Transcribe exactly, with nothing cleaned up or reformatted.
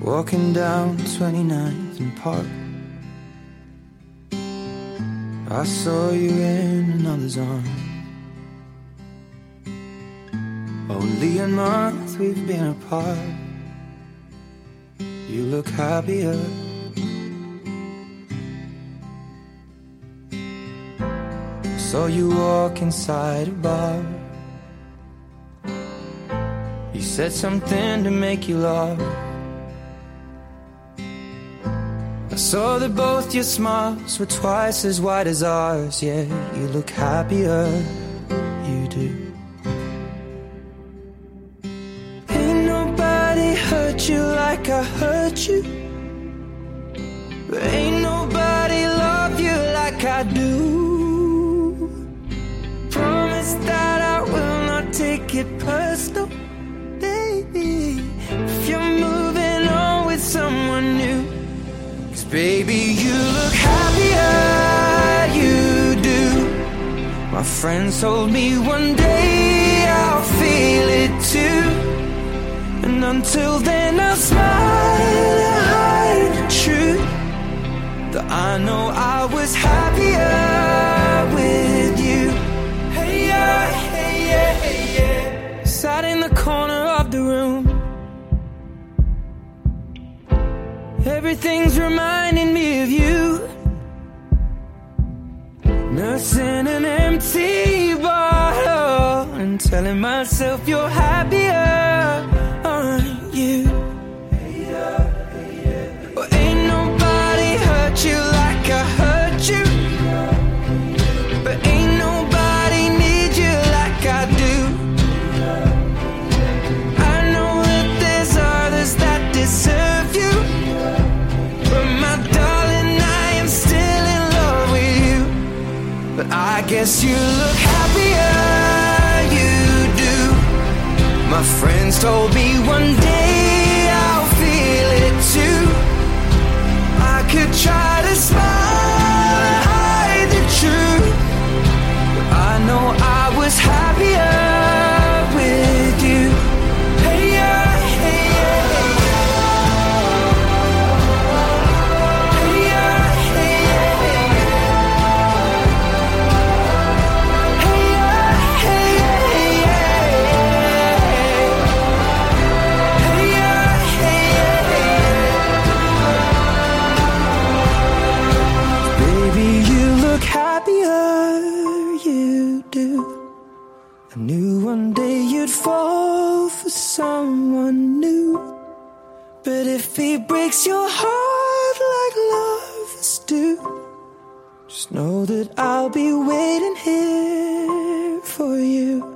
Walking down twenty-ninth and Park, I saw you in another's arms. Only a month we've been apart. You look happier. Saw you walk inside a bar. You said something to make you laugh. I saw that both your smiles were twice as wide as ours. Yeah, you look happier, you do. Ain't nobody hurt you like I hurt you, but ain't nobody love you like I do. Promise that I will not take it personal, baby, if you're moving on with someone new. Baby, you look happier, you do. My friends told me one day I'll feel it too, and until then I'll smile and hide the truth, that I know I was happier with you. Hey yeah, hey yeah, hey yeah. Sat in the corner of the room, everything's reminding me of you. Nursing an empty bottle and telling myself you're happier, aren't you? Well, ain't nobody hurt you like I hurt you, but ain't nobody need you like I do. I know that there's others that deserve you, but I guess you look happier, you do. My friends told me one day I'll feel it too. I could try to smile and hide the truth, but I know I was happier with you. Hey yeah, hey yeah, hey yeah. Hey yeah, hey yeah, hey yeah. I knew one day you'd fall for someone new, but if he breaks your heart like lovers do, just know that I'll be waiting here for you.